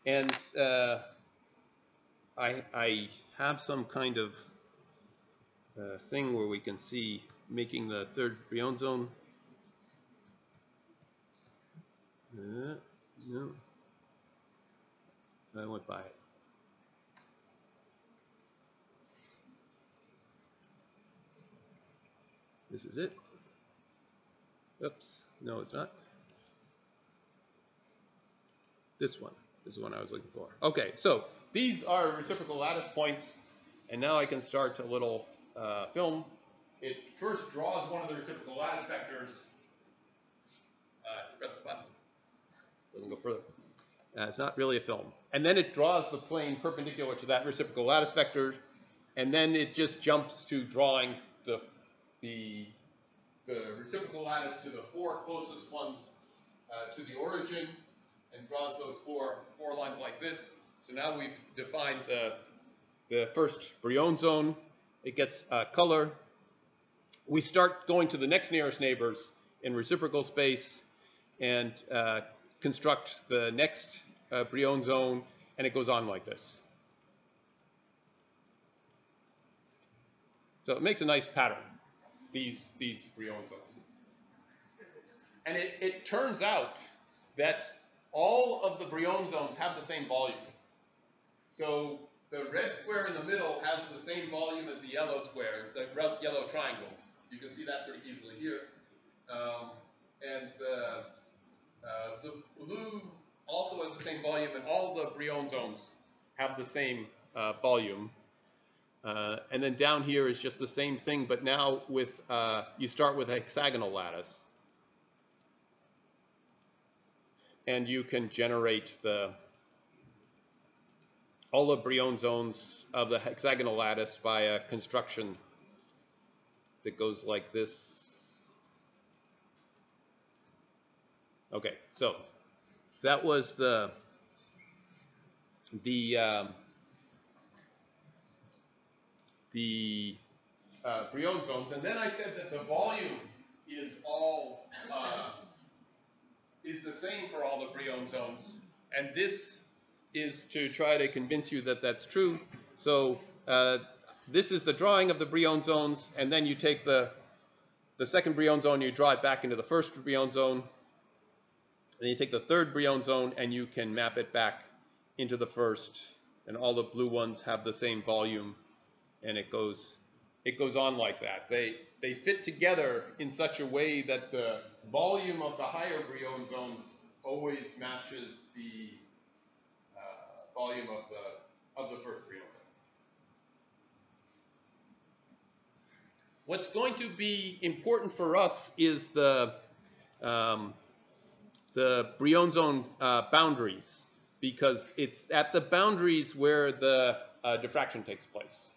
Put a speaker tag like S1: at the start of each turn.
S1: And I have some kind of thing where we can see making the third Brion zone. No, I went by it. This is it. Oops, no, it's not. This one is the one I was looking for. Okay, so these are reciprocal lattice points, and now I can start a little film. It first draws one of the reciprocal lattice vectors. Press the button. Doesn't go further. It's not really a film. And then it draws the plane perpendicular to that reciprocal lattice vector, and then it just jumps to drawing the reciprocal lattice to the four closest ones to the origin, and draws those four lines like this. So now we've defined the first Brion zone. It gets color. We start going to the next nearest neighbors in reciprocal space and construct the next Brion zone, and it goes on like this. So it makes a nice pattern, these Brion zones. And it turns out that all of the Brion zones have the same volume. So the red square in the middle has the same volume as the yellow square, the yellow triangle. You can see that pretty easily here. And the blue also has the same volume, and all the Brion zones have the same volume. And then down here is just the same thing, but now with you start with a hexagonal lattice. And you can generate all the Brion zones of the hexagonal lattice by a construction that goes like this. Okay, so that was the Brion zones, and then I said that the volume is all is the same for all the Brion zones, and this is to try to convince you that that's true. So this is the drawing of the Brion zones, and then you take the second Brion zone, you draw it back into the first Brion zone. Then you take the third Brion zone, and you can map it back into the first, and all the blue ones have the same volume, and it goes on like that. They fit together in such a way that the volume of the higher Brion zones always matches the volume of the first Brion zone. What's going to be important for us is the Brion zone boundaries, because it's at the boundaries where the diffraction takes place.